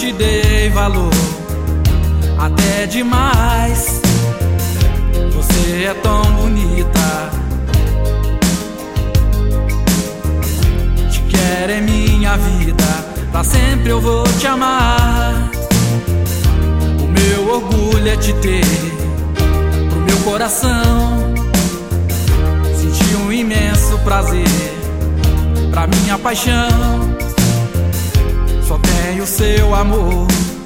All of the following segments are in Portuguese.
te dei valor, até demais. Você é tão bonita, te quero em minha vida, pra sempre eu vou te amar. O meu orgulho é te ter pro meu coração. Senti um imenso prazer, pra minha paixão. Só tenho seu amor,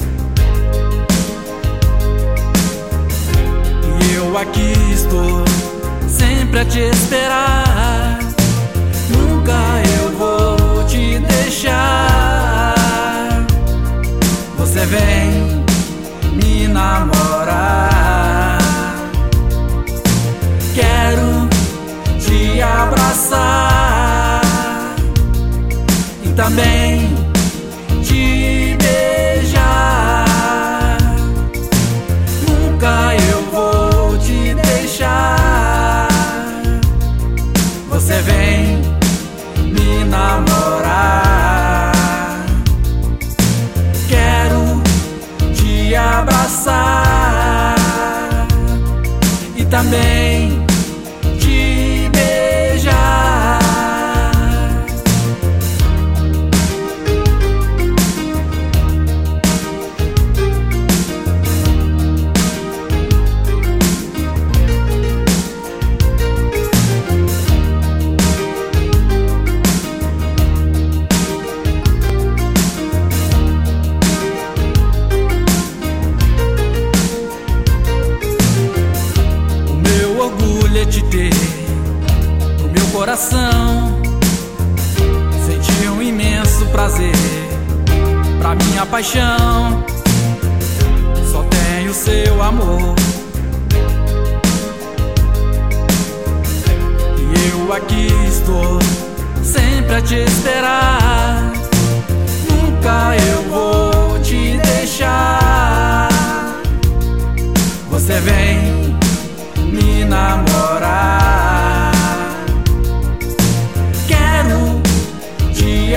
e eu aqui estou, sempre a te esperar. Nunca eu vou te deixar. Você vem me namorar, quero te abraçar e também te beijar. Nunca eu vou te deixar. Você vem me namorar, quero te abraçar e também te beijar. Te ter no meu coração. Senti um imenso prazer, pra minha paixão. Só tenho seu amor, e eu aqui estou, sempre a te esperar. Nunca eu vou te deixar. Você vem me namorar, quero te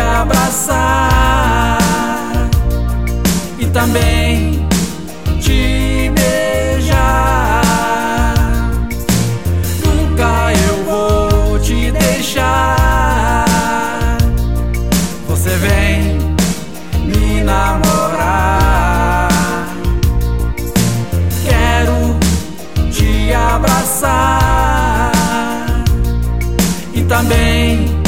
abraçar e também te beijar. Nunca eu vou te deixar. Você vem me namorar, quero te abraçar e também